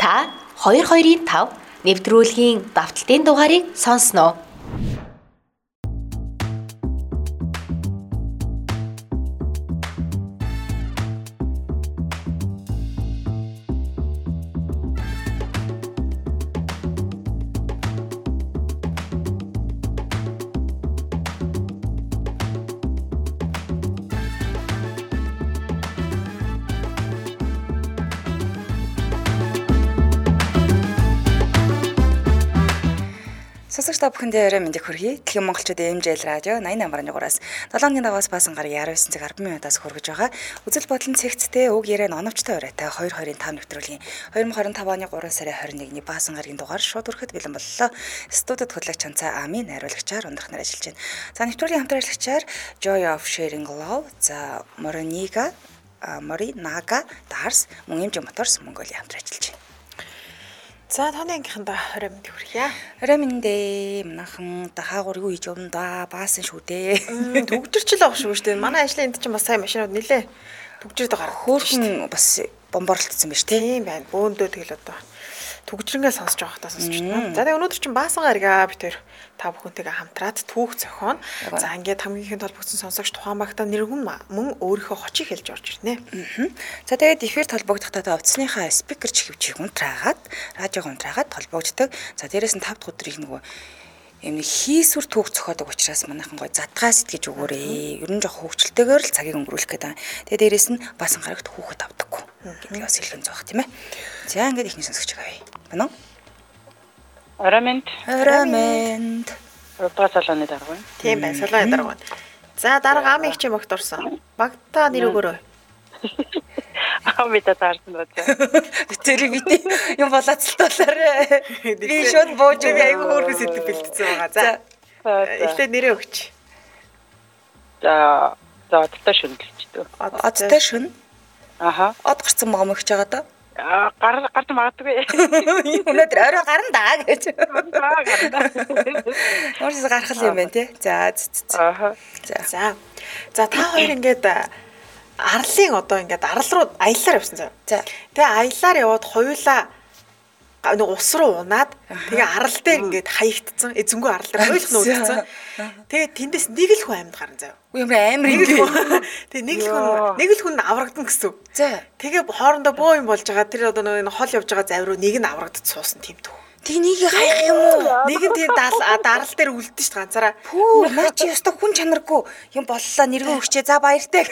Та 225 нэвтрүүлгийн давталтын дугаарыг сонсноо. Сонсогч та бүхэндээ орой мэндийг хүргэе. Дэлхийн монголчуудын MJL радио 88.3-аас 7-ны дагаас баасан гараг 19 цаг 10 минутаас хүргэж байгаа. Үзэл бодлон цэгцтэй уг яриан оновчтой оройтой 225 нэвтрүүлгийн 2025 оны 3 сарын 21-ний баасан гарагийн дугаар шууд хүрэхэд бэлэн боллоо. Студид хөтлөгч Чанцаа Ами найруулагчаар өндрөх нар ажиллаж байна. За нэвтрүүлгийн хамтран ажиллагчаар Joy of Sharing Love, за Morinaga, Dars, мөн MJ Motors Mongolia хамтран ажиллаж байна. За таны ангийнхандаа орой мэнд хүргье. Орой мэндээ манайхан хаагур юу хийж өгнө да баасан шүү дээ. Төгжирчл байгаа шүү дээ. Манай ажлын энд чинь бас сайн машинууд нилээ төгжирд байгаа. Хөөхөн бас бомборлогдсон байна шүү дээ. Тийм байна. Бөөндөө тэгэл одоо төгжрэнгээ сонсож байгаа хтаа сонсож байна. За тэгээ өнөөдөр чинь баасан гаргаа бид төр та бүхэнтэйгээ хамтраад түүх зохионо. За ингээд хамгийн ихэнд толбогдсон сонсогч тухайн багтаа нэргэн мөн өөрийнхөө хочийг хэлж орж ирнэ. За тэгээд эфир толбогдохдоо утасныхаа спикер чихвчийг унтраагаад радиог унтраагаад толбогддог. За дээрээс нь 5 дахь өдрийг нөгөө юм хийсвэр түүх зохиодог учраас манайхан гой задгаа сэтгэж өгөөрэй. Ер нь жоох хөвгчлөлтэйгээр л цагийг өнгөрүүлэх гэдэг. Тэгээд дээрээс нь баасан гарагт хүүхэд авдаггүй. Гэдгийг бас хэлхэн зоох тийм ээ. За ингээд ихний сонсогч байгаа. Байна уу? Орамент. Урдгай салааны дарга байна. Тийм байна, салааны дарга байна. За дарга ам их чимэгт орсон. Багтаа нэр өгөөрэй. Амита таарсан байна. Тэр бити юм болоцолтолоорой. Би шууд бууж айгүй хөөрхөс хэлдэг бэлдсэн байгаа. За. Эхлээд нэрээ өгч. За одтой шүн гэлчдэг. Одтой шүн? Аха. Од гарсан байгаа мөгч байгаа даа. Гарч магадгүй. Өнөөдөр орой гарна даа гэж. Гарна. Өөрөөсөө гарах юм байна тий. За. Аха. За та хоёр ингээд арлын одоо ингээд арал руу аяллаар явсан. За. Тэгээ аяллаар яваад хоёулаа нэг ус руу унаад тэгээ арал дээр ингээд хаягдсан. Эзэнгүү арал дээр хоёулах нь үлдсэн. Тэгээ тэндээс нэг л хүн амьд гарна заяа. Үгүй ямар амар юм. Тэгээ нэг л хүн аврагдана гэсэн. За. Тэгээ хоорондоо боо юм болж байгаа. Тэр одоо нэг хол явж байгаа завруу нэг нь аврагдаж суусан тийм төв. Тэг нэг хаях юм уу? Нэг нь тийм дарал дээр үлдэн шүү дээ ганцаараа. Пүү, наа чи ёстой хүн чанаргүй юм боллоо нэргэн өгчээ. За баяртай.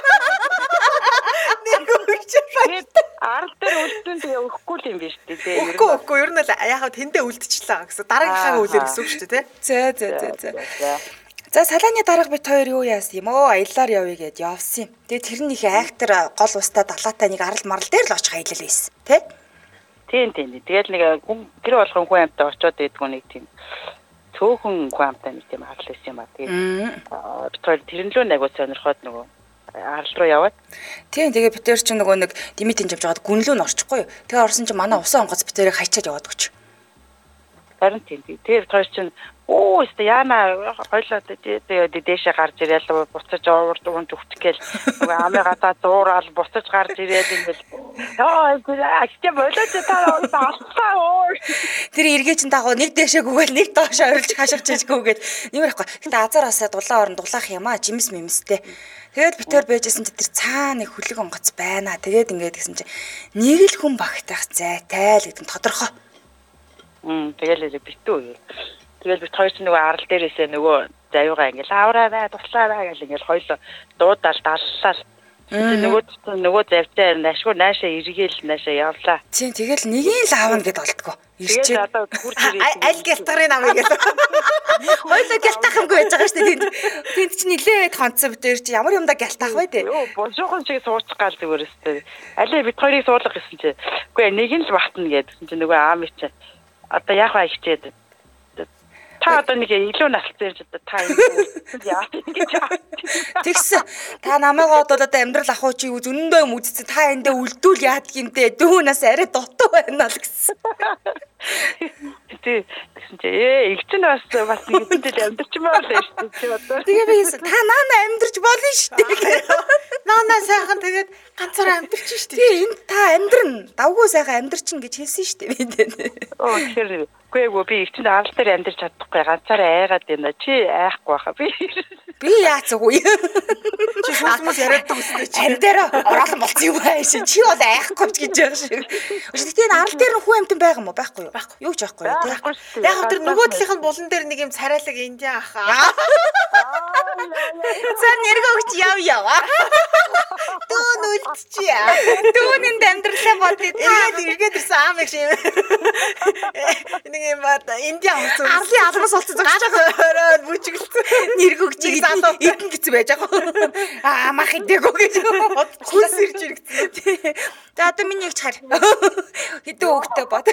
Нэргэн өгчээ баяртай. Арал дээр үлдсэн тэгээ өгөхгүй юм биш үү? Өгөхгүй. Ер нь л яхаа тэндээ үлдчихлээ гэсэн. Дараагийнхаа үлээр гэсэн үг шүү дээ, тий. За салааны дарга бит хоёр юу яасан юм оо аяллаар явъя гэд явсан юм. Тэгээ тэр нь их айхтар гол устаа далаатай нэг арал марал дээр л очих аялал байсан, тий? Тийм. Тэгэл нэг гэр болгон хүн амьтаа очиод байдгүй нэг тийм цөөхөн хүн амьтаа нэг тийм арал байсан юм ба. Тэгээд тэрэн лөө нэг сонирхоод нөгөө арал руу яваад. Тийм тэгээ битэр чинь нөгөө нэг димитинж явж байгаад гүнлөө н орчихгүй юу. Тэгээ орсон чинь манай усан онгоц битэрийг хайчаад яваад өгч. Харин тийм. Тэр хоёр чинь өстө яана хоёлоо тэгээд дээшээ гарч ирээл буцаж урд өгчих гээл нөгөө амын гадаа зуурал буцаж гарч ирээл ингээл ажтя болооч та алцаа. Тэр эргээ чин дагуу нэг дээшээ гүгээл нэг доош орилж хашгиж чижгүүгээд нэмэр ихгүй. Гэтэ азаараасаа дулаан орон дулаах юм аа жимс мэмстэй. Тэгээд битэр байжсэн чи тэр цаа нэг хүлэг онгоц байна. Тэгээд ингээд гэсэн чи нэг л хүн багтаах зайтай л гэдэг нь тодорхой. Тэгэл битүү. Тэгэл бит хоёр ч нөгөө арал дээрээсээ нөгөө заюугаа ингээл авраарай, туслаарай гэл ингээл хоёул дуудаал даллаа. Нөгөө завтай ашгүй наашаа эргээл наашаа явлаа. Тийм тэгэл нэгийг л аавна гэд болтгоо. Ирчээ. Одоо хурж ирээ. Аль гялтгарын намыг гэл. Хоёул гялтах юмгүй байж байгаа шүү дээ. Тэнд чи нилээд хонцсон битэр чи ямар юмда гялтах вэ дээ. Йоо, божоохон шиг суучих гал зүгээрстэй. Алей бит хоёрыг суулгах гэсэн чи. Үгүй нэг нь л батна гэдсэн чи нөгөө аам чи. Одоо яах вэ хичээд. Та одоо нэг илүү насалсан юм чи та яа гэж. Тэгсэн та намайг одоо амьдрал ахуй чи зөндөө юм үзсэн та эндээ үлдүүл яадаг юм дээ дүүнээс арай дутуу байна л гэсэн. Тэгсэн чи их ч бас нэг хэдэл амьдрч маа л шүү дээ одоо. Тэгээ би та наана амьдрч болно шүү дээ. Наана сайхан тэгээд ганцаараа амьдарч штэ. Тий энд та амьдрна. Давгүй сайхан амьдрчин гэж хэлсэн штэ бид. Оо тэгэхээр үгүй би ичэнд арал дээр амьдарч чадахгүй ганцаараа айгаад байна. Чи айхгүй байхаа би. Би яацгүй. Чи хүмүүс яриад төгсдөө чи. Амьдаараа ороолон болцсон юм аа шин. Чи бол айхгүй ч гэж байгаа шиг. Гэхдээ энэ арал дээр хүн амьтан байгаа юм уу? Байхгүй юу? Юу ч байхгүй юу тий. Яг тэр нөгөө талынх нь булан дээр нэг юм царайлаг индиан ахаа. За нэргөө өгч яв. Дүүн үлдчихье. Дүүнэнд амьдралаа бодъё. Эргээд ирсэн аам их шиг. Нэг юм бата индиан хүмүүс. Арлын алмаас олцсон зогсож байгаа. Бүжиглсэн. Нэргөө өгч идэн гэж байж байгаа. Мах идээгөө гэж Хүнс ирж иргэсэн. За одоо миний их чаар. Хэдэн өгтөө бод.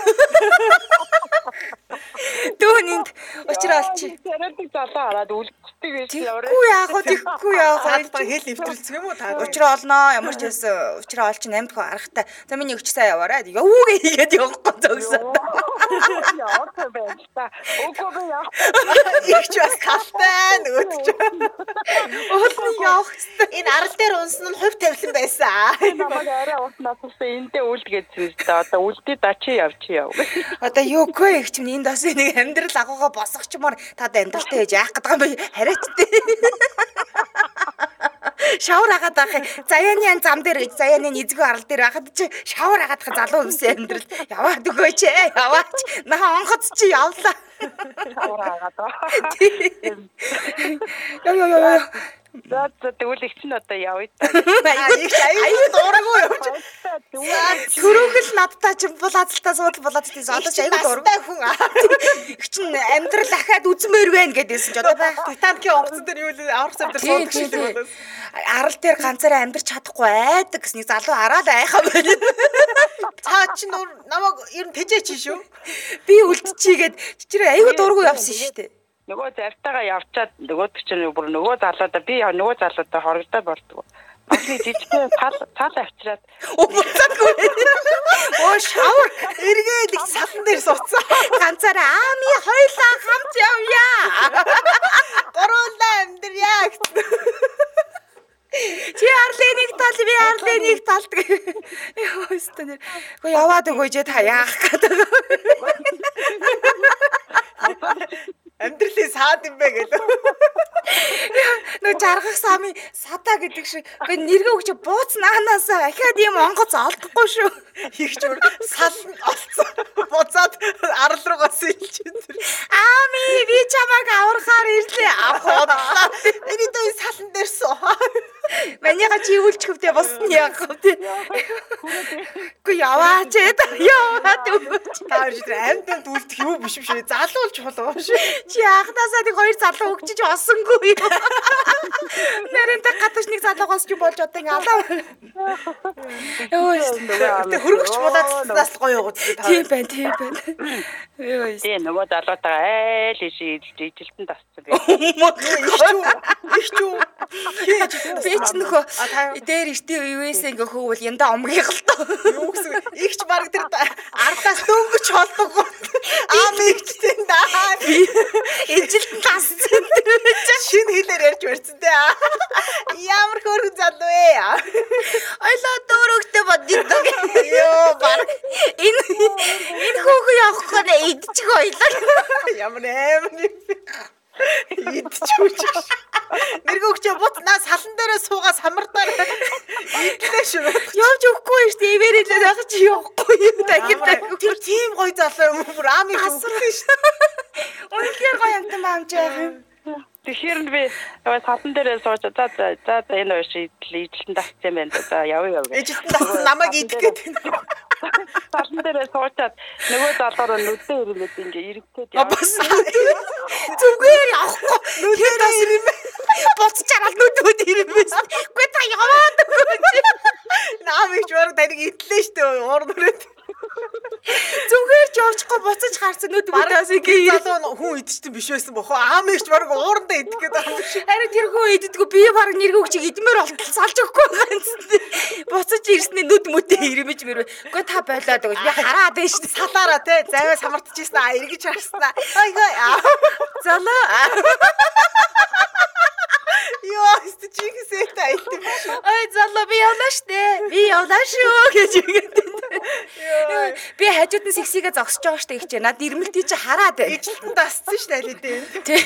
Дүүнэнд очролч. Яриад залуу хараад үлддэг гэж яваа. Тэгэхгүй яах вэ? Хэл нэвтрэлцэх юм уу та? Учраа олноо ямар ч байсан учраа олч 8 дахь аргатай. За миний өгч сайн яваарай. Явуугээ хийгээд явахгүй зогсоо. Яах вэ? Үгүй би яах. Игч бас талтай нөгөөч. Уулын явах хэвээр. Энэ арал дээр унсан нь хувь тавилан байсан. Намайг арай уутнаас эндээ үлдгээд зүйтэй. Одоо үлдээ да чи яв. Одоо юугүй их ч энд бас нэг амьдрал агуугаа босгочмоор тад амьдралтай байж яах гэдэг юм бэ? Хараач тээ. Шавар агаад байх. Заяаны зам дээр заяаны эзгүй арал дээр байхад чи шавар агаад залуу хүмүүсийн амьдрал яваад өгөөч ээ. Яваач. Наа онгоц чи явлаа. Шавар агаад. Йоо. За тэгвэл их чинь одоо явъя та. Аюу дуурайгүй явж. Төрөөхөл надтай ч булаацалтаа суудал тийс одоо ч аюу дуурайгүй хүн. Их чинь амьдрал ахаад үзмээр байна гэдээсэн ч одоо байх. Титаникийн онгоцон дээр юу л аврах зам дээр суудаг шиг болоос. Арал дээр ганцаараа амьдрч чадахгүй айдаг гэсний залуу араад айхаа байна. Цаа чи намайг ер нь тэжээч шүү. Би үлдчихийгээд чичрээ аюу дуурайгүй явсан шүү дээ. Нөгөө завтаага явчаад нөгөөд чинь бүр нөгөө залуудаа би нөгөө залуудаа хорогдоод болдгоо. Басны жижигхэн цаал авчираад Уцаагүй. Шавар эргээд их салан дээр сууцсан. ганцаараа аами хоёлаа хамт явъя. Гуруулаа амьдрья гэсэн. Чи арлын нэг тал би арлын нэг талд. Йоо өстөнөр. Гэхдээ яваад өгөөж та яах гэдэг. Амьдралын саад юм бэ гэлөө. Нөө жаргах самын садаа гэдэг шиг. Гэхдээ нэргээ өгч бууцнаанаас ахаад юм онгоц олдохгүй шүү. Их ч өөр салан олцсон. Буцаад арал руугаас илж энэ. Аами би чамайг аврахаар ирлээ. Авах. Эний дөө салан дээр суу. Манайга чи үлчхөвдөө босны яах вэ? Гүй яваач яваад өгөөч. Та хоёр амьтанд үлдэх юу биш биш. Залуулж чухал уу шүү. Чи анхнаасаа нэг хоёр залуу өгчөж осонгүй. Нэрэнтэй гадууш нэг залуугаас ч болж одоо ингэ алаа. Тэ хөргөч булаацлаас гоё гоо. Тийм байна. Йоо. тий нөгөө залуутаа айл ижилтэн тасцсан би. Их чүү. Би ч нөхөө дээр эртний үеэс ингээ хөөвөл янда омгих л тоо. Юу гэсэн ихч баг тэр ардаас дөнгөж холдохгүй. Ихчтэй даа. Ижилтэн тасцсан. Шинэ хэлээр ярьж барьсан те. Ямар хөргөн залуу ээ. Ойлоо дөөрөгтэй боддог. Йоо баг. Энэ хөөхөө явахгүй идчих ойлоо. Ямар амар юм. Идчихүүч. Нэргөөгч буцнаа салан дээрээ суугаа самардаар идлээ шүү. Явж өгөхгүй шүү дээ. Ивэрэлээд байгаа чи явахгүй юм дахин. Тэр тийм гоё залуу юм бүр аами хасралаа шүү. Үнэхээр гоё амтан баамж яах. Тэгэхээр би салан дээрээ сууж за энэ хоёр ижилтэн тасцсан байна. За явъя. Ижилтэн тассан намайг идэх гэдэг. Салан дээрээ суучаад нөгөө залуураа нүдээ ирээд ингээ иргэдэг яа. Зүгээр явахгүй. Нүдээ ирэх юм. Буцчаарал нүдүүд ирэх юм. Гүй та яваад өгөөч. Наамич баг таныг идлээ шүү дээ. Уур нүрээд. Зүгээр ч явчихгүй буцаж харсан нүдүүдээс ингээ залуу хүн идчихсэн биш байсан бохоо. Аамич баг уурандаа идэх гэдэг юм шиг. Харин тэр хүн иддэггүй би баг нэргөөгчийг идмээр болтол салж өгөхгүй ганцтай. Буцаж ирсний нүд мүдээ ирэмэж мэрвэ. Гүй та болоод өгөөч. Би хараад байна шүү дээ. Салаараа те. Заваа самартчихсан. Эргэж харснаа. Ой. Залуу. Йоо, өстө чихсээ тайл юм шиг. Ой залуу би явлаа штэ. Би явлаа шүү гэж үгээд. Би хажууд нь сексигээ зогсож байгаа штэ гэж над ирмэлтий чи хараад байна. Ижилтэн дасцсан штэ аль хэдийн. Тий.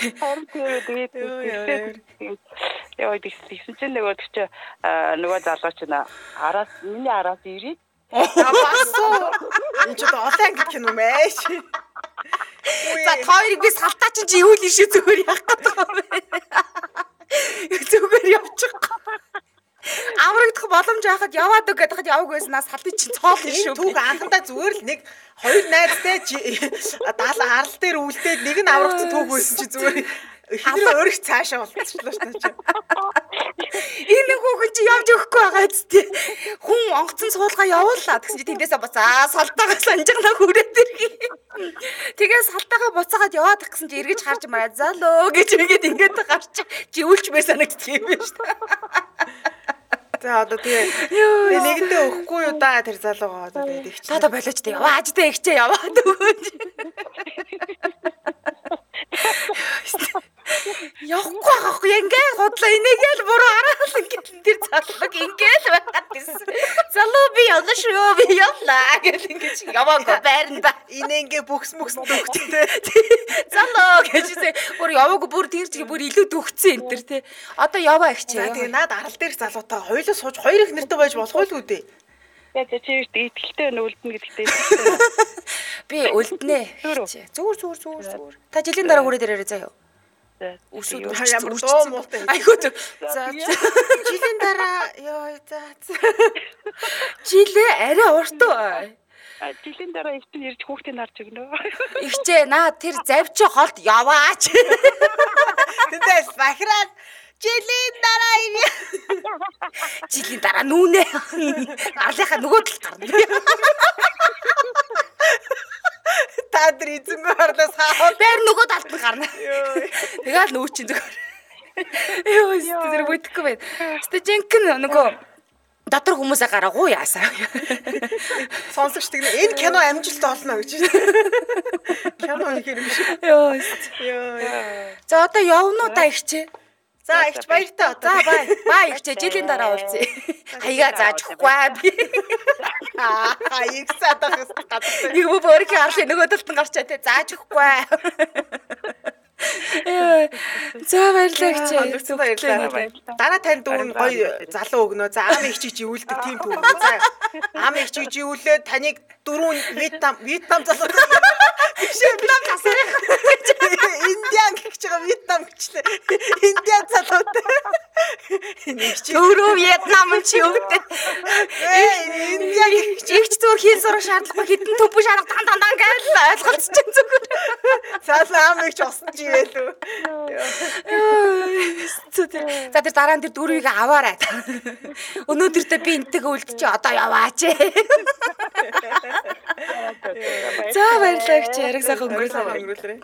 Яа тэгсэн чинь нөгөө чи нөгөө залуу чи араас миний араас ирээд Басуу. Энд ч одоо олон ангид кино мэж. За хоёрыг би салтаа чи юу л ишээ зүгээр явах гэдэг юм бэ? Зүгээр явчих. Аврагдах боломж байхад яваад үг гэдэг яваг байснаас салтыг чинь цоол шүү. Түүх анхандаа зүгээр л нэг хоёр найзтай даал арал дээр үлдээд нэг нь аврагдсан түүх байсан чи зүгээр хинрээ өөрөх цаашаа болчихлоо шүү дээ. Энэ хүүхэн чи явж өгөхгүй байгаа зү. Хүн онгоцон суулгаа явууллаа гэсэн чи тэндээсээ буцаа салтаагаа санжигнаа хүрээд иргий. Тэгээ салтаагаа буцаагаад яваад гэсэн чи эргэж харж мараа залуу гэж ингээд гарч живүүлч мээр санагддаг юм байна шүү дээ. За одоо тэгээ нэгэндээ өгөхгүй юу да тэр залуугаа одоо тэгээд их та болооч дээ яваач дээ ихчээ яваад өгөөч. Явахгүй байхгүй ингээл худлаа энийгээл буруу араал ингээд тэр залууг ингээл байгаад байсан. Залуу би явлаа шүү би явлаа гэл ингээд яваагүй байранда. Инээгээ бүкс дөгчтэй. Залуу гэжээ бүр яваагүй бүр тэр чиг бүр илүү дөгцсөн энэ төр те. Одоо яваа ихчээ. За тэгээ наад арал дээр залуутай хоёулаа сууж хоёр их нэртэй байж болох уу л үү? яа чи итгэлтэй үлдэнэ гэдэгтэй. Би үлднэ. Зүгээр. Та жилийн дараа хүрээд ирээрэй заа юу. Үсүүд ямар дуу муутай. Айгуу. За. Жилийн дараа ёо за. Жилээ арай урт уу? Жилийн дараа ихтэй ирж хүүхдийн нарж өгнө. Ихчээ наа тэр завчи холд яваач. Тэндээс бахираад жилийн дараа ирээ. Жилийн дараа нүүнэ. Гарлынхаа нөгөө талд гарна. Таадар эзэнгүй харлаас хаа. Бэр нөгөө талд нь гарна. Тэгэл нүүчин зүгээр. Йоо тэр бүтэхгүй байна. Стажинкэн нөгөө дотор хүмүүсээ гараагүй яасаа. Сонсогч тэг энэ кино амжилт олно гэж. Кино ихэр юм шиг. Йоо. За одоо явна уу та ихчээ? За ихч баяртай. За бай ихчээ жилийн дараа уулзъя. Хаяга зааж өгөхгүй би. Хаяг садах гадтай. Нэг бөөрийн арлын нөгөө талд нь гарчаа те зааж өгөхгүй. За баярлалаа ихчээ. Дараа тань дүүн гоё залуу өгнө. За ам ихчийг живүүлдэг тийм түүх. За ам ихчийг живүүлээд таныг дөрөв Вьетнам залуу. Вьетнам засаа. Индиан гэж байгаа Вьетнам гэчлээ. Индиан залуутай. Дөрөв Вьетнам чи өвдөө. Индиан гэж ихч зүгээр хийл сурах шаардлагагүй хитэн төв шарга дан гэж ойлголцож зүгээр. Залуу ам ихч осон чи гэлүү. За тэр дараа нь тэр дөрвийг аваарай. Өнөөдөртөө би энтэйгээ үлдчихэ одоо яваач. За баярлалаа гэж яриг сайхан өнгөрүүлээ.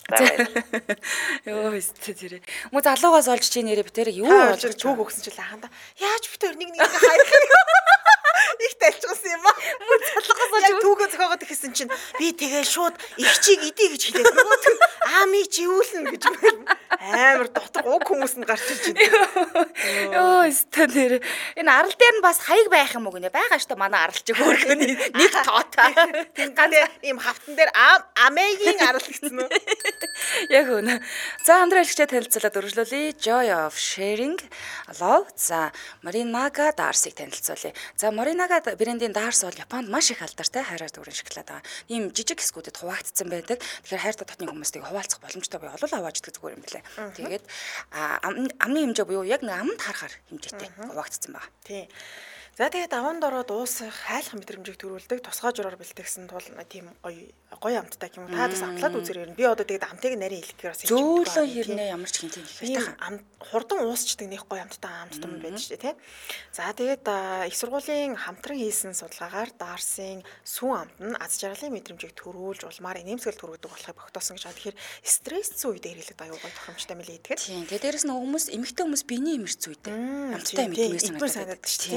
Йоо өстө тэр. Мө залуугаас олж чи нэрэ битэр юу болж түүх өгсөн чил хаанда. Яаж битэр нэг хайх. Их талчсан юм аа. Мө залуугаас олж түүхөө зохиогоод ихэсэн чинь би тэгээ шууд ихчийг идий гэж хэлээд нөгөө аами живүүлнэ гэж амар дотор уг хүмүүс нь гарч ирж байна. Йоо өстө тэр. Энэ арал дээр нь бас хаяг байх юм уу гинэ? Байгаа штэ манай арал чи хөөрхөн нэг тоотой. Тэнгэрээ ийм хавтан дээр амегийн арал гэсэн үү? Яг үнэ. За Андре хэлчихээ танилцуулаад өргөжлүүлье. Joy of sharing. Love. За Marinaga Darcy-г танилцуулъя. За Marinaga брендийн Darcy бол Японд маш их алдартай хайраар дүүрэн шоколад байгаа. Ийм жижиг хэсгүүдэд хуваагдсан байдаг. Тэгэхээр хайртай дотны хүмүүстийг хуваалцах боломжтой бай олол аваад идэх зүгээр юм билээ. Тэгээд амны хэмжээ буюу яг нэг амд харахаар хэмжээтэй хуваагдсан байгаа. Тийм. За тэгээд аванд ороод уусах хайлах мэдрэмжийг төрүүлдэг тусгай жураар бэлтгэсэн тул тийм гоё амттай юм. Та бас амтлаад үзэр ирнэ. Би одоо тэгээд амтыг нарийн хэлэхээр бас зөөлөн хэрнээ ямар ч хинтийн ихтэй хурдан уусчдаг нэг гоё амттай амттам байдаг шүү дээ, тийм. За тэгээд их сургуулийн хамтран хийсэн судалгаагаар Darcy-ийн сүүн амт нь аз жаргалын мэдрэмжийг төрүүлж улмаар нэмсгэл төрүүлдэг болохыг тогтоосон гэж байна. Тэгэхээр стрессцэн үед хэрэглээд аюу гоё тохиромжтой мэлээ идгээд. Тийм. Тэгээд дээрэс нь хүмүүс эмэгтэй хүмүүс биений эмэрч зүйтэй. Амттай эмэгтэй санагддаг шүү дээ.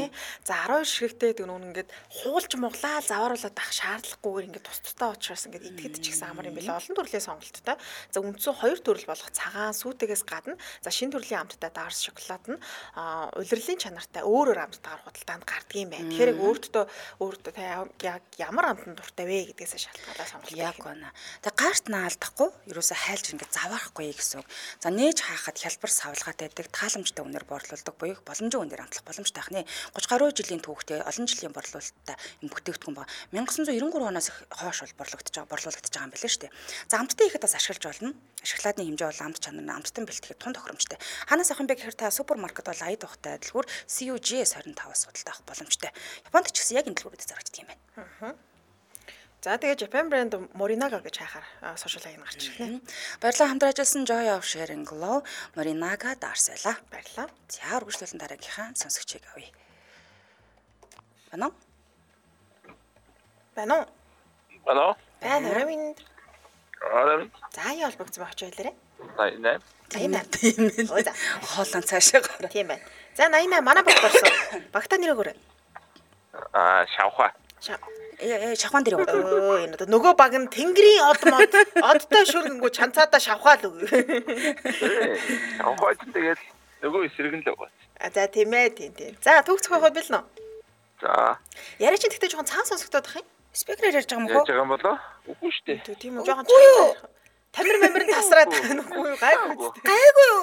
За 12 ширхэгтэй гэдэг нь ингээд хуулж муглаал завааруулаад авах шаардлагагүйгээр ингээд тус-тусдаа уучраас ингээд итгэдэг ч гэсэн амар юм байна. Олон төрлийн сонголттой. За үндсэн 2 төрөл болох цагаан сүйтгэгээс гадна за шинэ төрлийн амттай Дарс шоколад нь улирлын чанартай өөрөөр амттайгаар худалдаанд гардаг юм байна. Тэгэхээр өөртөө яг ямар амтанд дуртай вэ гэдгээс шалтгаалаад сонголт яг байна. Тэгээ гаарт наалдахгүй ерөөсө хайлж ингээд заваарахгүй гэсэн үг. За нээж хаахад хялбар савлгаад байдаг тааламжтай үнээр борлуулдаг буюу боломжийн үнээр амтлах боломжтой хны 30 гаруй жилийн түүхтэй олон жилийн борлуулалттай юм бүтээгдэхүүн ба 1993 оноос хойш борлуулагдаж байгаа юм билээ шүү дээ. За амттай ихэд бас ашиглаж болно. Ашигладны хэмжээ бол амт чанар нь амттан бэлтгэхэд тун тохиромжтой. Ханаас авах юм бэ гэхээр та супермаркет бол аяд ухтай дэлгүүр CUGS 25-аас судалтай авах боломжтой. Японд ч гэсэн яг энэ дэлгүүрүүдэд зарагддаг юм байна. За тэгээ Japan brand Morinaga гэж хайхаар сошиал хаяг гарч ирлээ. Баярлалаа хамтран ажилласан Joy of Sharing Glow Morinaga Дарсайла. Баярлалаа. За үргэлжлүүлэн дараагийнхаа сонсогчийг авъя. Байна уу? Байна уу? Алло. Байна. За яа холбогдсон байх чийлэрэ? 88. Тийм ээ. За хоолон цаашаа гараа. Тийм байна. За 88 манай багт орсон. Багтаа нэрээ гөрөө. Шавха. Шавхан дээр Өө энэ нөгөө баг нь тэнгэрийн одтой шүргэнгүү чанцаадаа шавхаал үг. Шавхаач тэгэл нөгөө эсрэг нь л байгаа. За тийм ээ тийм. За төгс хойход билнэ. За. Яриа чи тэгтээ жоохон цаан сонсогдоод ах юм. спикерээр ярьж байгаа юм уу? Яаж байгаа юм болоо? Үгүй шүү дээ. Тийм үү жоохон чанга. Тамир мамир тасраад нүгүй гайгүй. Гайгүй юу?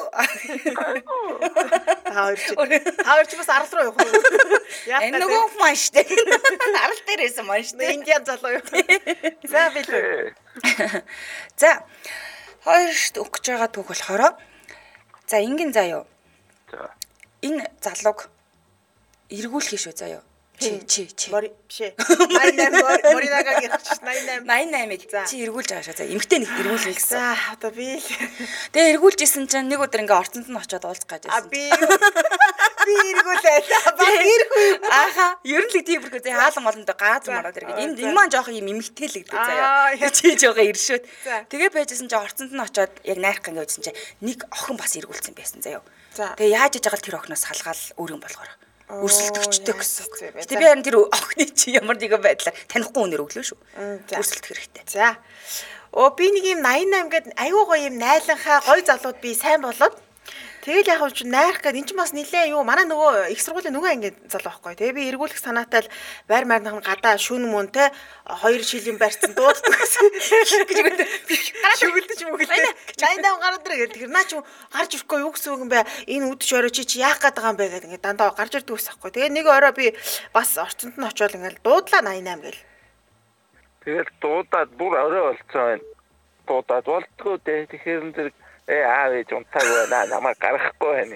Хаварч бас арал руу явах уу? Энэ нөгөө маань штэ. Арал дээр байсан маань штэ. Индиан залуу юу? За билээ. За хоёрт өгч байгаа түүх болохоор за ингийн заяа. За. Энэ залууг эргүүлэх шүү заяа. Чи. Мори бишээ. 88 Моринагагийн 88-ыг чи эргүүлж байгаа шүү. За эмгтэй нэг эргүүлнэ гэсэн. За одоо би л. Тэгээ эргүүлж исэн чинь нэг өдөр ингээ орцонд нь очиод уулзах гэж байсан. Би эргүүлээ. Эргүү. Ааха, ер нь л тийм бүрхөө зэ хаалан молондоо гааз мараад иргээд энэ маань жоохон юм эмгтэйлэгдээ заяа. Чи жоохон иршөөт. Тэгээ байжсэн чинь орцонд нь очиод яг найрах ингээ үзсэн чинь нэг охин бас эргүүлсэн байсан заяа. Тэгээ яаж иж байгаа л тэр охиноос халгаал өөрийн болохоор өрсөлдөгчтэй гэсэн. Гэтэ би харин тэр охины чи ямар нэгэн байдлаар танихгүй үнээр өглөө шүү. Өрсөлдөх хэрэгтэй. За. Би нэг юм 88 гээд аюу гоё юм найланхаа гоё залууд би сайн болоод тэгэл яг ч найрах гээд эн чинь бас нилээ юу манай нөгөө их сургуулийн нөгөө анги залуу байхгүй. Тэгээ би эргүүлэх санаатай л байр марнах гадаа шүн мөн те 2 шилийн барьцсан дууддаг гэсэн. Гараад шүгэлдэж мөглөө. 88 гараад ирээ тэгэхээр наа чи гарч ирэхгүй юу гэсэн үг юм бэ? Энэ үдч орой чи яах гээд байгаа юм бэ гэдэг ингээ дандаа гарч ирдэг ус байхгүй. Тэгээ нэг орой би бас орцонд нь очиод ингээл дуудлаа 88 гээл. Тэгэл дуудаад бүр орой болцсон байна. Дуудаад болтгоо дээ. Тэгэхээр энэ зэрэг аав ээж унтааг байна. Намайг гаргахгүй байна.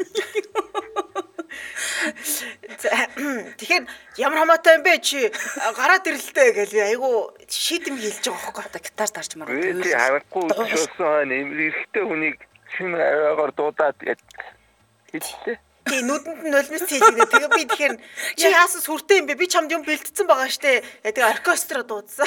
Тэгэхээр ямар хамаатай юм бэ чи гараад ирлээ гэл айгу шийдэм хэлж байгаа байхгүй. Одоо гитар дарж мараа. Би харахгүй шуусан эмэрхтэй хүнийг шинэ аваагаар дуудаад хэллээ. Тий нүдэнд нь нулимс хийлгээ. Тэгээ би тэгэхээр чи яасан сүртэй юм бэ? Би чамд юм бэлдсэн байгаа штэ. Тэгээ оркестро дуудсан.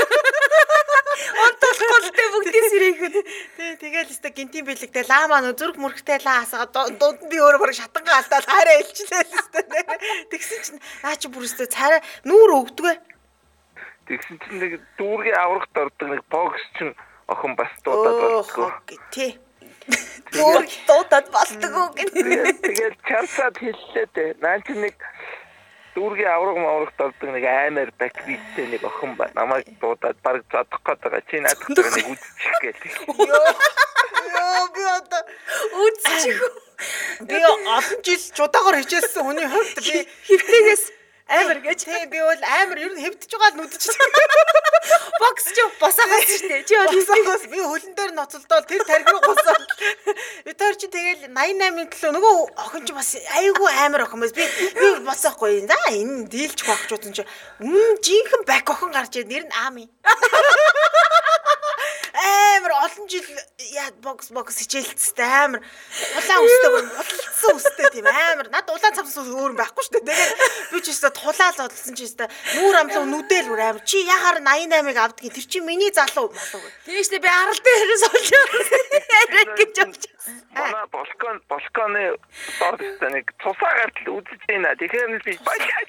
Онтолхолтой бүгдээс ирээхэд. Тэгэл өстө гинтийн бэлэгтэй лаамаа нөө зүрх мөрхтэй лаасаа дунд нь би өөрөө бараг шатангаа алдаад хайраа илчлээ л өстө. Тэгсэн чинь наа чи бүр өстө царай нүүр өгдөгөө. Тэгсэн чинь нэг дүүргийн аврагт ордог нэг бокс чинь охин бас дуудаад болтгоо. Тий. Дуудаад болтгоо гэнэ. Тэгээд чансаад хэллээ дээ. Наа чи нэг дүүргийн аврагт ордог нэг аймаар баквиттэй нэг охин ба намайг дуудаад бараг зодох гээд байгаа. Чи надад нэг үзчих гээл. Йоо би одоо үзчих. Би олон жил чудаагаар хичээсэн хүний хувьд би хэвтээс амар гэж. Тий би бол амар ер нь хэвдэж байгаа л нүдчих. Бокс ч босоогоос шүү дээ. Чи босоогоос би хөлн дээр ноцолдоод тэр тариг руу гусаад. Би тэр чи тэгэл 88-ын төлөө нөгөө охин ч бас айгүй амар охин байс. Би босоохгүй. За энэ дийлчих багчууд чи жинхэнэ бак охин гарч ирээд нэр нь Ами. Амар олон жил яа бокс хичээлцтэй амар улаан үстэй болцсон үстэй тийм амар. Над улаан цамцсан өөр юм байхгүй шүү дээ. Тэгээд би ч өстө тулаал бодлсон чи өстө нүүр амлуу нүдэл бүр амар. Чи яхаар 88-ыг авдгийг тэр чи миний залуу болов. Тийм шүү дээ би арал дээрээс олж яриад гэж бодож. Манай балконы дор нэг цусаагаар л үзэж байна. Тэгэхээр би баялаач.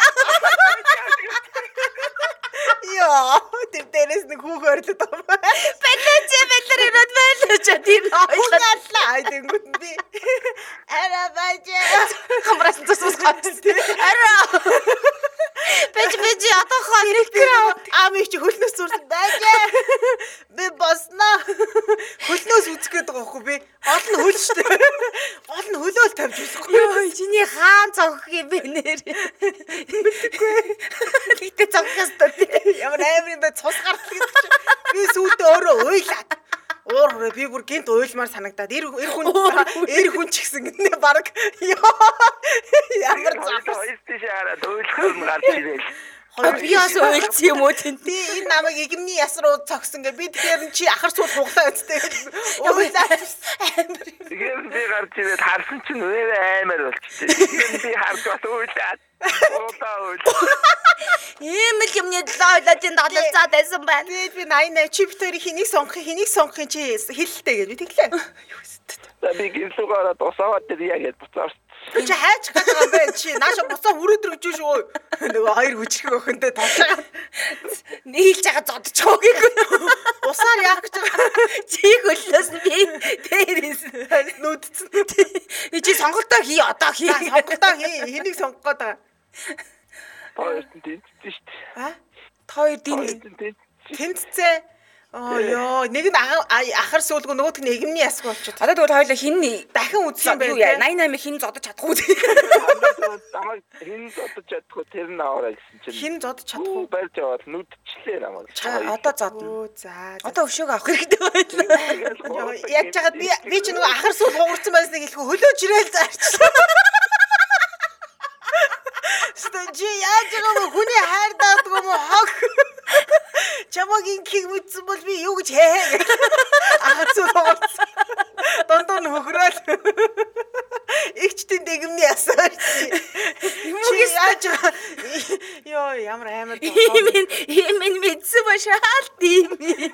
Яа, тэр дээрээс нэг хүүх ойрлоо даа. Балаач тийм Хугаалаа тэнгууд би. Ара бааж. хамраас цус гоосон. Араа. Бэж одоо хоног Аамиг чи хөлнөөс зурсан байж. Би босноо. Хөлнөөс үзэх гээд байгаа байхгүй би. Гол нь хөл шүү дээ. Гол нь хөлөөл тавьж үзэхгүй. Йоо, чиний хаан цогх юм бэ нэр. Тэгтээ цогхоос тоо. Ямар амир бэ цус гардаг гэдэг чи. Би сүйдээ өөрөө уйлаад. Уур би бүр гинт уйлмаар санагдаад эр хүн ч гэсэн гинэ баг. Ямар цогхос. Тийш хараад уйлах нь гарч ирэл. Би бас уйлцсан юм уу тэнт. Би энэ намайг игмний яс руу цогсон гэ би тэгэхээр чи ахар сууд хуглаа үсттэй. Уйлаад амир. Тэгэхээр би гарч ирээд харсан чинь амар болчихсон. Тэгэхээр би харж бас уйлаад. Ийм л юмны лойлоо тийм дололцаад байсан байна. Би 88 чи битэрийг хэнийг сонгохын чи хэлэлтэй гэж би тэглээ. Би гинсугаараа тусаад тэр яг буцаарч. Чи хайч байгаа бэ чи нааша буцаа хүрээд өгч шүү. Нөгөө хоёр хүчрэх өхөндөө тавчаа. Нийлж байгаа зодчихоо гэхгүй. Усаар яах гэж байгаа. Чи хөлөөс би дээрээс нүдцэн. Чи сонголтоо хий одоо хий. Сонголтоо хий. Хэнийг сонгох гээд байгаа. Хоёр тэнцсэн шүү дээ. А? Хоёр дин. Тэнцсэн. Йоо, нэг нь ахар сүүлгөө нөгөөх нь эгмний яс болчиход. Одоо тэгвэл хоёулаа хин дахин үзсэн байх. 88 хин зодож чадахгүй. Намайг хин зодож чадахгүй тэр нь аваарай гэсэн чинь. Хин зодож чадахгүй барьж аваад нүдчлээ намайг. Одоо зодно. За. Одоо өшөөг авах хэрэгтэй байна. Яаж жагаад би ч нөгөө ахар сүүл хугарсан байсныг хэлэхгүй хөлөөж ирээл зарчлаа. Чи яаж байгаа хүний хайр даадаг юм уу хог? Чамаг инхийг мэдсэн бол би юу гэж хээ. Ахацуу хугарсан. Дондоо хөхрөөл. Игчтэн дэгмний асаар. Чи яаж байгаа? Йоо ямар амар Ийм мэдсэн ба шаалт юм.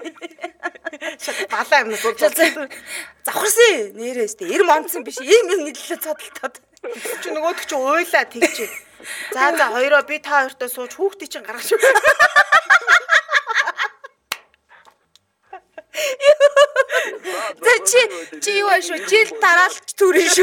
балаа юм уу? Завхарсан нэрээс тэ 90 монцсон биш ийм нийлэлээ цодолтоод. Чи нөгөөд чи уйлаа тэгж. За хоёроо би та хоёртой сууж хүүхдээ чинь гаргаж. За чи юу шүү жил дараалж төрөн шүү.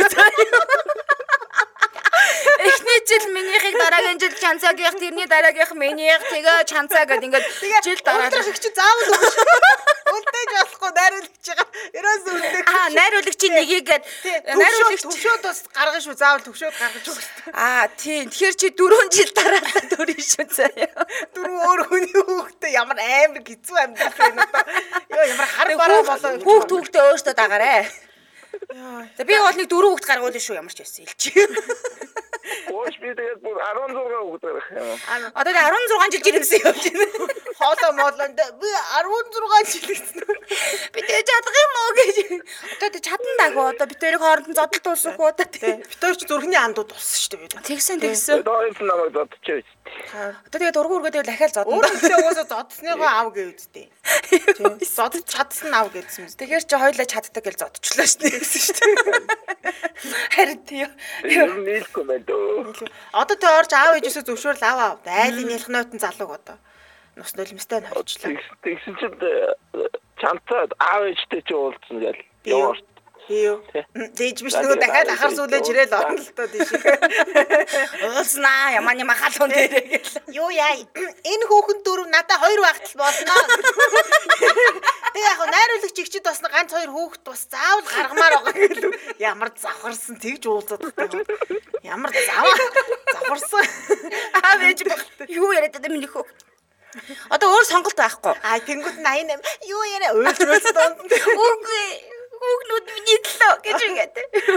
Эхний жил минийхийг дараагийн жил чанцаагийнх тэрний дараагийнх минийх тэгээ чанцаа гэдэг ингээд жил дараалж чи заавал үлдээж болохгүй найруулагч байгаа. Ерөөс үлдэх. Найруулагч нэгийг гээд найруулагч төвшөөд бас гаргана шүү. Заавал төвшөөд гаргаж өгөх. Тийм. Тэгэхээр чи 4 жил дараалал төрөн шүү заяа. 4 өөр хүний хүүхдээ ямар амар хэцүү амьдрал байна одоо. Йоо ямар хар бараа болоо. Хүүхдээ өөртөө дагаарэ. За би бол нэг 4 хүүхд гаргуулна шүү ямар ч байсан хэлчих. Оош би тэгээд 16 хүүхд гаргах юм. Одоо 16 жил жирэмсэн явж байна. Хоолоо моолонд би 16 жил гэсэн. Би тэгээд чадах юм уу гэж. Одоо чадна даагүй. Одоо бид хоёрын хооронд нь зодтол дуусахгүй одоо тийм. Бид хоёр ч зүрхний андууд туссан шүү дээ. Тэгсэн. Дөрөв намайг зодчихвээ. Одоо тэгээд дургу өргөдөө дахиад зодно. Өөрөө уусаа зодсныгоо ав гэвдээ. Тийм. Зодч чадсан ав гэдсэн юм. Тэгэхээр чи хоёулаа чаддаг гэж зодчихлоо шүү дээ гэсэн шүү дээ. Харин тийм. Нийлэхгүй байна дөө. Одоо тэ орж аав ээжээсээ зөвшөөрөл аваа. Айлын нялх нойтон залууг одоо нус нулимстай нь хорчлаа. Тэгсэн чинь чамцаад аав ээжтэй чи уулзсан гэл. Яваарт. Юу. Дээж биш нөгөө дахиад ахар сүүлээж ирэл орно л тоо тийш. Уулзнаа ямаа халуун дээрээ гэл. Юу яа. Энэ хүүхэн дөрөв надаа 2 багтал болно. Тэгээ яг найруулагч игчид басна ганц 2 хүүхэд бас заавал гаргамаар байгаа гэлээ. Ямар завхарсан тэгж уулзаад байгаа. Ямар завхарсан. Аав ээж юу яриад байгаа миний хөө. Одоо өөр сонголт байхгүй. Тэнгууд 88 юу яриа уйлж дунд. Үгүй. Хүүхнүүд миний төлөө гэж ингээд.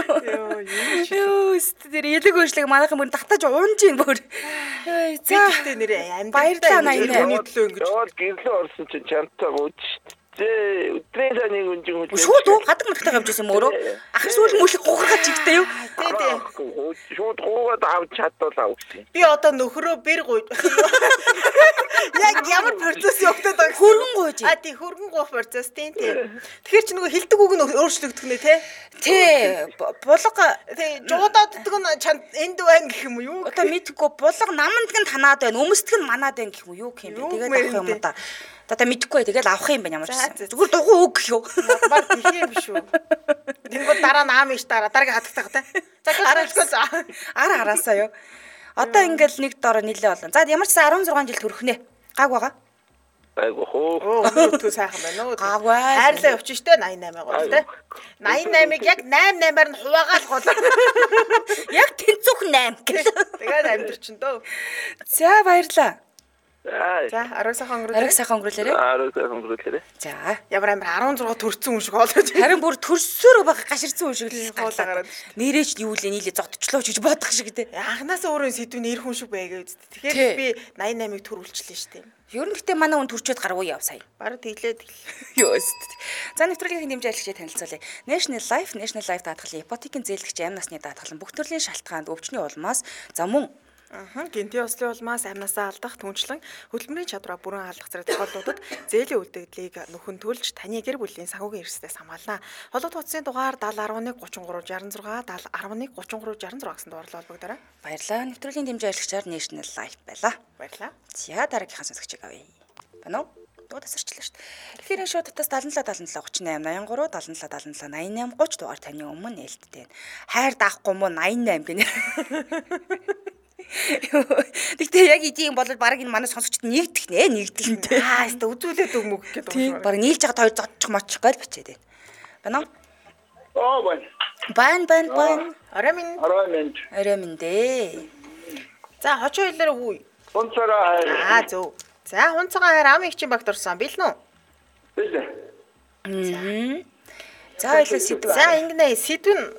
Юу тэр ялэг өөрчлөг манайхан бүр татаж уунж ийн бүр. За нэрээ баярлалаа 88 төлөө ингэж. Яваад гэрлээ орсон чинь чамтаа ууж. өдрийн цайны гүнжин хүлээж. Шууд уу гадаг мөртөө явж байсан юм өөрөө. Ах сүүл мөрлөг гуйхаж чигтэй юу? Тий. Шууд гуугаад авч чадвалаа үгүй. Би одоо нөхрөө бэр гуйд. Яг ямар процесс явагдаад байгаа хөргөн гуйж. Тий хөргөн гуйх процесс тий. Тэгэхээр чи нөгөө хилдэг үг нь өөрчлөгдөх нэ тий. Тий. Булга тий жуудаддаг нь чанд энд байна гэх юм уу юу? Одоо мэдхгүй булга намандг нь танаад байна, өмсдөг нь манаад байна гэх юм уу юу гэх юм бэ? Тэгээд авах юм да. Одоо мэдхгүй тэгэл авах юм байна ямар ч гэсэн. Зүгээр дугуй үг гэх юу? Бар тэх юм биш үү? Тэнгүүд дараа нь аам иш дараагийн хатагтайгаа тий. За ара хараасаа юу. Одоо ингээл нэг доор нилээ болно. За ямар ч 16 жил төрөхнэ. Гаг байгаа. Айгу хөө. Өнөөдөр сайхан байна уу? Гагваа. Хайрлаа явчих штэ 88 гол тий. 88-ыг яг 88-аар нь хуваагаал гол. Яг тэнцүүх 8 гэх. Тэгээд амьдрчин дөө. За баярлаа. За арга сайхан өнгөрүүлээрэй. За ямар амар 16 төрсөн хүн шиг болоод. Харин бүр төрсөөр байгаа гаширсан хүн шиг л гуулаагаад. Нэрэж юу лээ нийлээ зодчлоо ч гэж бодох шиг дээ. Анханасаа өөрөө сэдвэн нэр хүн шиг байгаа үст. Тэгэхээр би 88-ыг төрүүлчихлээ штэ. Ер нь гэтээ манай хүн төрчөөд гаргүй яв сая. Бараг тэглээд. Юу өст. За нэвтрүүлгийн хэмжээ ажиллагчид танилцуулъя. National Life даатгалын ипотекийн зээлгч амь насны даатгал нь бүх төрлийн шалтгаанд өвчний улмаас за мөн гинти ослын улмаас амнасаа алдах түнчлэн хөдөлмөрийн чадвараа бүрэн алдах зэрэг тохиолдлуудад зээлийн үйлдэлийг нөхөн төлж таны гэр бүлийн санхүүгийн эрсдэлээс хамгаална. Холбогд утасны дугаар 70 11 33 66 70 11 33 66 гэсэн дугаарлал холбогдорой. Баярлалаа. Нэвтрүүлгийн хэмжээ ажиллагчаар National Life байлаа. Баярлалаа. За дараагийнхаа сонсогчийг авъя. Байна уу? Дуу тасарчлаа шүү дээ. Эфирийн шоу татас 77 77 38 83 77 77 88 30 дугаар таны өмнө нээлттэй. Хайр даахгүй мó 88 гэнэ. Тэгтээ яг ийм бол баг энэ манай сонсогчд нэгдэх нэ нэгдэлнтэй. Хэвээ үзүүлээд өгмөг гэдэг юм шиг. Баг нийлж байгаа хоёр зодчих мочих гал бичээд байна. Байна. Байна. Орой минь дээ. За хожоо хэлээр үгүй. Хунцаараа хайр. Зөв. За хунцагаа хайр ам их чинь багт орсон. Бэлнэ үү? Бэлээ. За хэлээ сэдв. За ингэнэ сэдв нь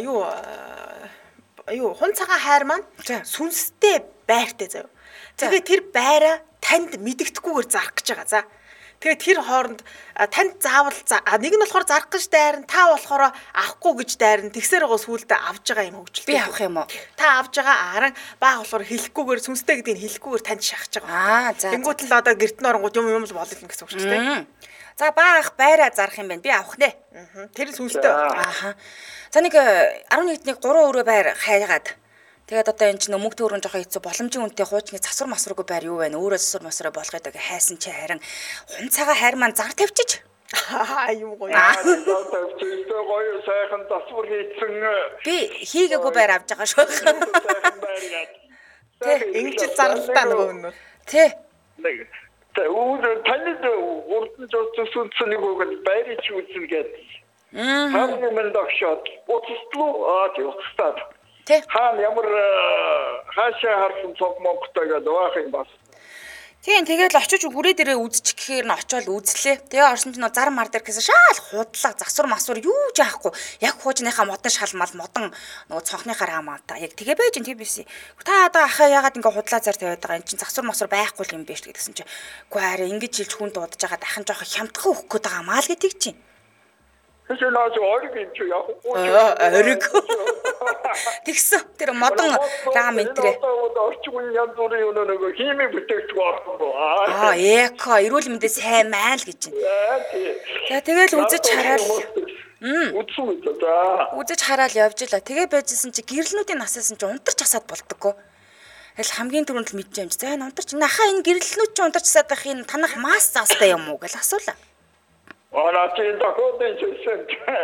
хунцагаа хайр маань сүнстэй байртай заяа. Тэгээд тэр байраа танд мэдэгдэхгүйгээр зарах гэж байгаа. За. Тэгээд тэр хооронд танд заавал нэг нь болохоор зарах гэж дайрна, та болохоор авахгүй гэж дайрна. Тэгсээр гоо сүулдэ авж байгаа юм хөгжил. Би авах юм уу? Та авж байгаа аран баа болохоор хэлэхгүйгээр сүнстэй гэдгийг хэлэхгүйгээр танд шахаж байгаа. За. Тэнгүүт л одоо гэрт нь оронгууд юм л болно гэсэн үг шүү дээ. За баах байраа зарах юм байна. Би авах нэ. Тэр сүнстэй. Ааха. За нэг 11-ний 3 өрөө байр хайгаад. Тэгээд одоо энэ чинь мөнгө төгрөг жоохон хэцүү боломжийн үнэтэй хуучны засвар масваргүй байр юу байна? Өөрөө засвар масвараа болгох гэдэг хайсан чи харин хунцаага хайр маань зар тавьчих. Юм гоё. Гоё сайхан засвар хийсэн. Би хийгээгүй байр авч байгаа шүү. Тэ ингэж зарлалтаа нөгөө нь. Тэ. Танид урдны зөвсөнцөнийг өгөөд байрыг чи үзэн гэдэг. Хамгийн догшоод уцтлуу явахстаад. Тэ. Хаан ямар хаашаа харсан цог Монголтойгоо дуваах юм бас. Тийм тэгээд л очиж хүрээ дээрээ үзчих гэхээр нь очиод үзлээ. Тэгээ орсон чинь зар мар дээр гэсэн шаал худлаа засвар масвар юу жаахгүй. Яг хуужныхаа модон шалмал модон нөгөө цонхныхаар хамаа та. Яг тэгээ байж тийм биш. Та одоо ахаа яагаад ингээ худлаа зар тавиад байгаа юм чинь засвар масвар байхгүй юм биш гэдгсэн чинь. Үгүй хараа ингэж хэлж хүн дуудаж байгаа дахин жоохон хямдхан өгөх гээд байгаа маа л гэдэг чинь. Хэсэг наач ориг юм чи яг. Ориг. Тэгсэн тэр модон рам энтрээ. Орчин үеийн янз бүрийн нөгөө химийн бүтээгдэхүүн орсон. Эко эрүүл мэндээ сайн маа л гэж байна. За тэгэл үзэж хараад үзэж хараад явж ила. Тэгээ байжсэн чи гэрэлнүүдийн насаас нь унтарч хасаад болдоггүй. Тэгэл хамгийн түрүүнд л мэдчихэм чи. За энэ унтарч нахаа энэ гэрэлнүүд чи унтарч хасаад байх энэ танах масс заастай юм уу гэж асуулаа. Онаатын тохиолдсон чинь.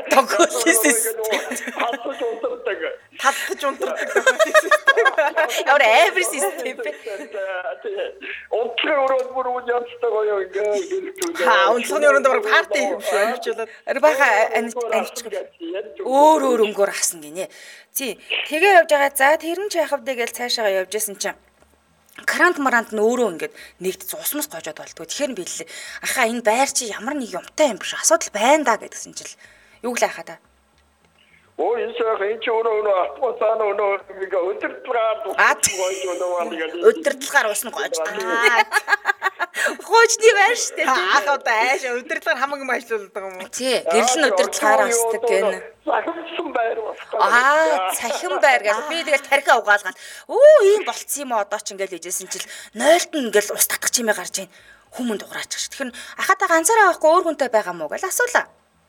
Татж унтардаг. Ямар every system. Онцгой өрөөнд бүр уянцтай гоё ингээ. Онцгойн өрөөнд бүр парти юм шиг амжуулаад. Баха анивчих. Өөр өнгөөр хасан гинэ. Зий. Тэгээ явж байгаа. За тэр нь ч яхав дэ гэж цаашаа явж исэн чинь Карант марант нь өөрөө ингээд нэгд усмас гожоод болдгоо. Тэгэхээр би хэллээ. Ахаа энэ байр чи ямар нэг юмтай юм биш. Асуудал байна да гэдгсэн чил. Юу л ахаа та. Оо энэ ч өөрөө атмосфер өөрөө нэг өдөртлөгаар өдөртлөгаар усна гож. Хуучны байр штэ. Ах одоо ааш удирдлагаар хамаг юм ажилладаг юм уу? Тий, гэрэл нь удирдлагаар асдаг гэнэ. Захимсан байр болох. Цахим байр гэж би тэгэл тархиа угаалгаад ийм болцсон юм одоо ч ингээл ээжсэн чил 0-т ингээл ус татах чимээ гарч ийн хүмүүнд уграачих ш. Тэгэхээр ахата ганцаараа авахгүй өөр хүнтэй байгаа мó гэж асуулаа.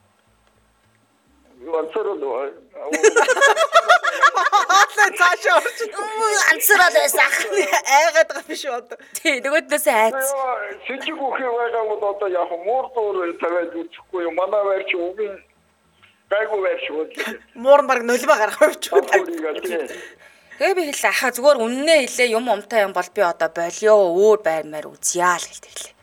Ганцаараа Цаашаа орч. Ганцаараа байсан ах. Айгаад байгаа биш үү одоо. Тий, нөгөөдөөс айц. Сэжиг үхээ байгаа бол одоо яг муур дуур тавиад үчихгүй юм. Манай байр чи үгийн гайгүй байр шүү. Муурн баг нулимаа гарах явчихгүй. Тэгээ би хэлээ ахаа зүгээр үннээ хэлээ юм умтай юм бол би одоо болио өөр байр маар үзьяа л хэлдэг.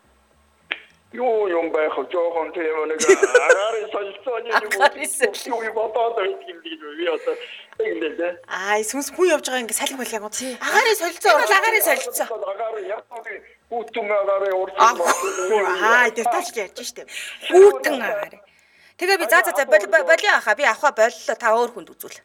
Юм байх жоохон тийм нэг агарын солилцооны юу бодоод байдаг юм би одоо тэгэлээ. Сүнс хүн явж байгаа ингээ салхи болох юм уу? Агарын солилцоо бол агарын солилцоо. Агарын японы хүүтэн агарын урд. Детальч ярьж штеп. Хүүтэн агаар. Тэгээ би за болио ахаа би авах боллоо та өөр хүнд үзүүл.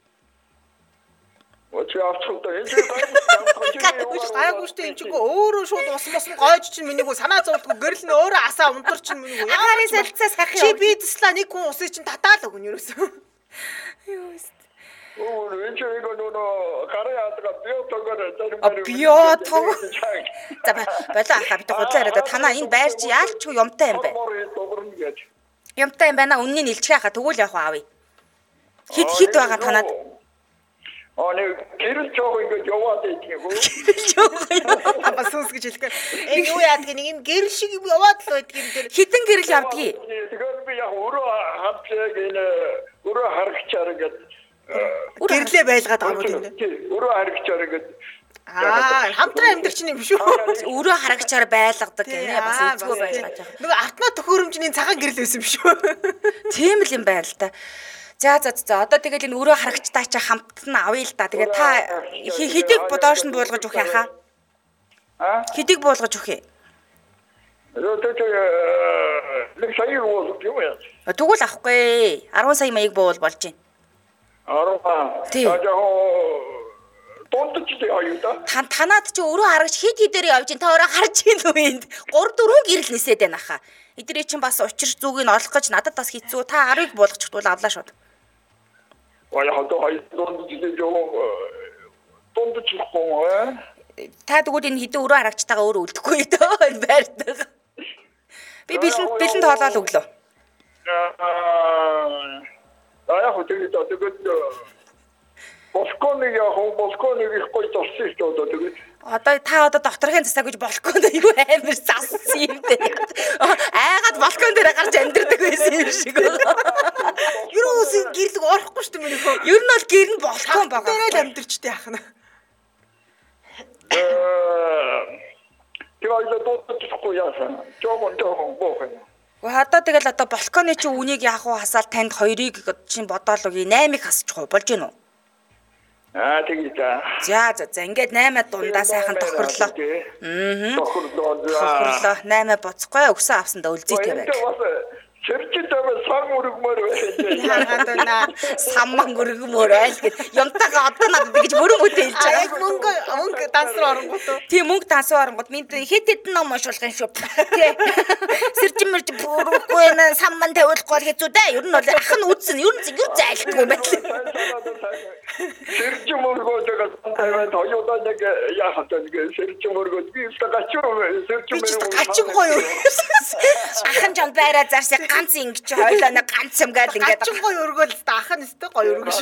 Очи авчихдаг. Гайгүй штэ энэ ч үгүй өөрөө шууд ус гойж чинь миний гоо санаа зовлтгүй гэрэл нь өөрөө асаа унтар чинь миний гоо. Агарын солилцоо сахих юм. Чи бидэслаа нэг хүн усыг чинь татаал өгнө ерөөсөө. Юу вэ? Энэ ч яг нөө гарын яадаг Биотог. биотогоор За болоо ахаа бид худлаа яриад танаа энэ байр чи яалчгүй юмтай юм бэ? Юмтай юм байна. Үннийг илчгээ хаа тэгвэл яг аавь. Хит байгаа танаад. Гэрэл жоох ингэ яваад идэх юм. Ама сүнс гэж хэлэхгүй. Энэ юу яадаг нэг юм гэрэл шиг яваад л байдаг юм дээр. Хитэн гэрэл явдгийг. Тэгэхээр би яг өөрөө хавчааг энэ өөрөө харагчаар ингээд гэрлээ байлгаад байгаа юм тийм. Өөрөө харагчаар ингээд хамтран амьдарч юм шүү. Өөрөө харагчаар байлгадаг гэнэ бас үзгүй байлгаад байгаа. Нөгөө автомат төхөөрөмжний цагаан гэрэл байсан юм шүү. Тийм л юм байна л да. За одоо тэгэл энэ өөрөө харагчтай чи хамт нь авъя л да. Тэгээ та хэдийг доош нь буулгаж өгөх яхаа? Хэдийг буулгаж өгөх юм? Нэг сая буулгах юм яа. Тэгвэл авахгүй. 10 сая маяг буул болж байна. 10. Тийм. Тондч яаюута. Танаад чи өөрөө харагч хидээр явж ин та өөрөө харж ийн үү энд 3-4 гэрэл нисээд байна хаа. Эдрээ чинь бас учир зүгийг нь олох гэж надад бас хэцүү. Та 10-ыг буулгачихвал авлаа шууд. Хото тондч хоо. Та тэгвэл энэ хэдэн өөрөө харагчтайгаа өөрөө үлдэхгүй дөө энэ байртаа. Би бэлэн тоолоод өглөө. Яг хөтөлөд тэгээд Босконыг ихгүй зорчих ч одоо тэгээд одоо докторхийн засаг гэж болохгүй юу амар зассан юм дээ. Айгаад балкон дээр гарч амьдэрдэг байсан юм шиг байна. Юу үсэн гэрлэг орохгүй шүү дээ миний хөө. Ер нь бол гэр нь балкон байгаа. Дээр л амьдэрчтэй яах нь. тэгээд дуудчихгүй яасан. Жогон боох юм. Одоо тэгэл балконы чи үнийг яах вэ хасаал танд 2-ыг чинь бодоол үгүй 8-ыг хасчих уу болж гинөө. Тэгээд За ингээд 8 дундаа сайхан тохирлоо. Тохирлоо 8 буцахгүй өгсөн авсандаа үлзийтэй байг. Сэрчтэй сан өргмөр байсан. Яагаад вэ? Самман өргмөр айл гэж юмтайгаа одоо надад гэж мөрөн мөтэ хэлж байгаа. Яг мөнгө дансруу оронгууд. Тийм мөнгө дансруу оронгууд минь хэд хэдэн ном уншуулах юм шүү. Тий. Сэржимэрж бүргүй нэ самман тавиулахгүй хэцүү дээ. Ер нь бол ах нь үдсэн. Ер нь зайлтгүй юм байна. Сэржимөргөөдөө тавиад хоёулаа нэг яахад нэг сэржимөргөөд би гачгүй юу? Ахын жан байраа зарсаа ганц ингэж хойлоо нэг ганц юм гээл ингээд гачгүй өргөөл ах нь өстэй гоё өргөш.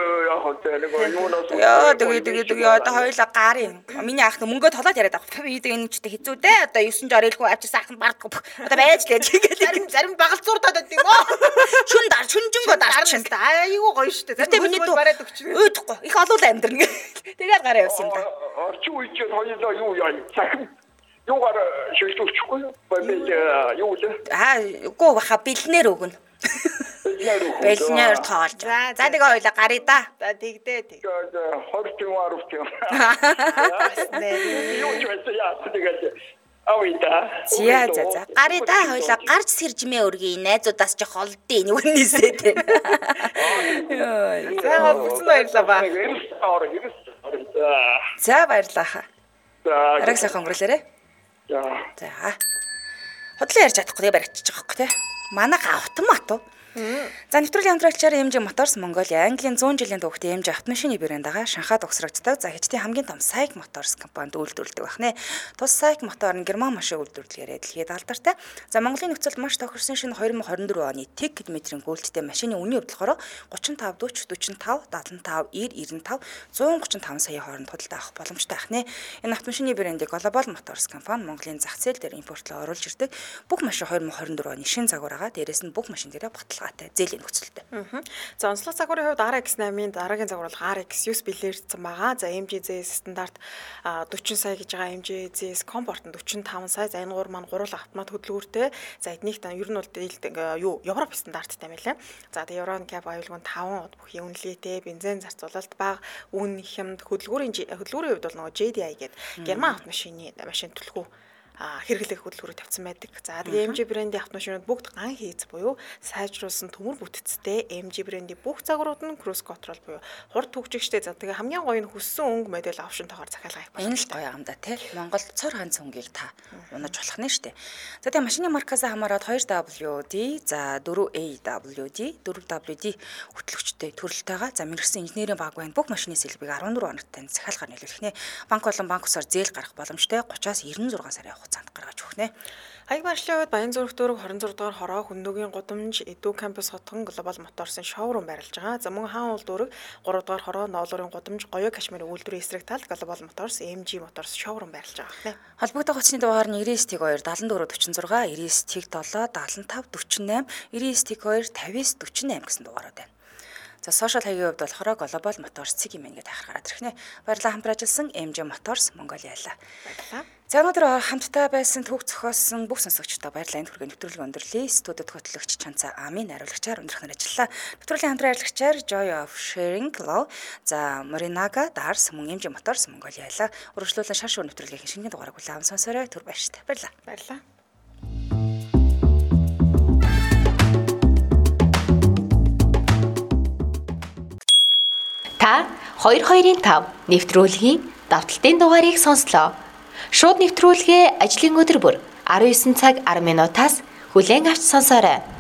Яа тэгээд одоо хойлоо гарын. Миний ах мөнгөө толоод яриад байгаа. Би энэ ч хэцүү дээ. Одоо 960 илгүй авчирсан ах нь бардгүй. Одоо байж лээ тэгээд зарим багалзуур таад байдаг юм аа. Шүнжэнгөө дарчин. Айгуу гоё штэ. Гэтэ миний бараад өгч. Өөдөхгүй. Их олуул амьдрна гэ. Тэгээд гараа явсан юм да. Орчин үед хоёулаа юу яа. Захим юугаар шилжүүлчихгүй юу? Юу вэ? Үгүй баха бэлнээр өгнө. Бэлнээр тоолж. За тэгээ хоёлаа гарыг да. За тэгдээ. 20 10. Юу ч байсан яа тэгээд авида. За. Гарыг да хоёлаа гарч сэржмээ өргөе. Найзуудаас ч холдъё нэг үнээсээ тэ. За бүгсэн баярлаа ба. За баярлаа хаа. Арай сайхан өнгөрүүлээрэ. За. За. Худлаа ярьж чадахгүй баригдчих жоохоо те. Манайха автомат. За нэвтрүүлгийн хамтрагчаар MG Motors Mongolia Английн 100 жилийн түүхтэй MG автомашины брэндага Шанхайд угсрагддаг. За хятадын хамгийн том SAIC Motors компанид үйлдвэрлэдэг байна. Тус SAIC мотор нь герман машин үйлдвэрлэлээр дэлхийд алдартай. За Монголын нөхцөлд маш тохирсон шинэ 2024 оны TIG км гүйлттэй машины үнийн хувьд болохоор 35 40 45 75 90 95 135 сая хооронд худалдаа авах боломжтой байна. Энэ автомашины брэндийг Global Motors компани Монголын зах зээл дээр импортлоо оруулж ирдэг. Бүх машин 2024 оны шинэ загвараа дээрээс нь бүх машин дээрээ баталгаатай зээлийн нөхцөлтэй. За онцлог загварын хувьд RX8-ын дараагийн загвар бол RX9 билэрсэн байгаа. За MGZS стандарт 40 сая гэж байгаа MGZS Comfort нь 45 сая. За энэ гур маань гурвал автомат хөдөлгөөртэй. За эднийх нь ер нь бол Европ стандарттай мэлээ. За тэгээ Euro NCAP аюулгүй 5 бүхий үнэлгээтэй бензин зарцуулалт бага үн хямд хөдөлгөөрийн хувьд бол нөгөө JDI гэдэг герман автомашины машин түлхүү хэрэглэх хөдөлгөөрөөр тавьсан байдаг. За тэгээ MG брендийн автомашинууд бүгд ган хийц буюу сайжруулсан төмөр бүтцтэй MG брендийн бүх загварууд нь cruise control буюу хурд түгжигчтэй. За тэгээ хамгийн гоё нь хүссэн өнгө модель опшн тоогоор захиалга хийх байна. Энэ л гоё юм да тий. Монгол цор ганц өнгийг та унаж болох нь штэ. За тэгээ машины маркаас хамаарат 2WD, за 4AWD, 4WD хөтлөгчтэй төрөлтэйгээ за мэрэгсэн инженерийн баг байна. Бүх машины сэлбэг 14 хоногт тань захиалгаар нийлүүлэх нэ. Банк болон банк усаар зээл гарах боломжтой 30-аас 96 сар явах хугацаанд гаргаж өгнө. Хаяг баршлын хувьд Баянзүрх дүүрэг 26 дугаар хороо Хүндөөгийн гудамж Эдүү кампус хотгон Global Motors-ын шоурум байрлаж байгаа. За мөн хаан уул дүүрэг 3 дугаар хороо Ноолорын гудамж Гоёо Кашмирын үйлдвэрийн эсрэг талд Global Motors MG Motors шоурум байрлаж байгаа. Холбогдох утасны дугаар нь 99-2 74 46, 99-7 75 48, 99-2 50-48 гэсэн дугаарууд байна. За сошиал хаягийн хувьд болохоор Global Motors цэг юм ингээд хайхаар гараад ирэх нэ. Баярлалаа хамтран ажилласан MG Motors Mongolia. Баярлалаа. За өнөөдөр хамтдаа байсан түүх зохиосон бүх сонсогчдод баярлалаа. Энэ хүргэний нэвтрүүлэг өндөрлөе. Студид хөтлөгч Чанца Амин хариулагчаар өндрөх нар ажиллаа. Нэвтрүүлгийн хамтран ажиллагчаар Joy of Sharing Law, за Morinaga Dars мөн MG Motors Mongolia. Үргэлжлүүлэн шар шур нэвтрүүлгийн шинэхэн дугаарыг хүлээн авсан сонсорой. Түр баяртай. Баярлалаа. Баярлалаа. Та 22-5 нэвтрүүлгийн давталтын дугаарыг сонслоо. Шууд нэвтрүүлгээ ажлын өдөр бүр 19 цаг 10 минутаас хүлээн авч сонсоорой.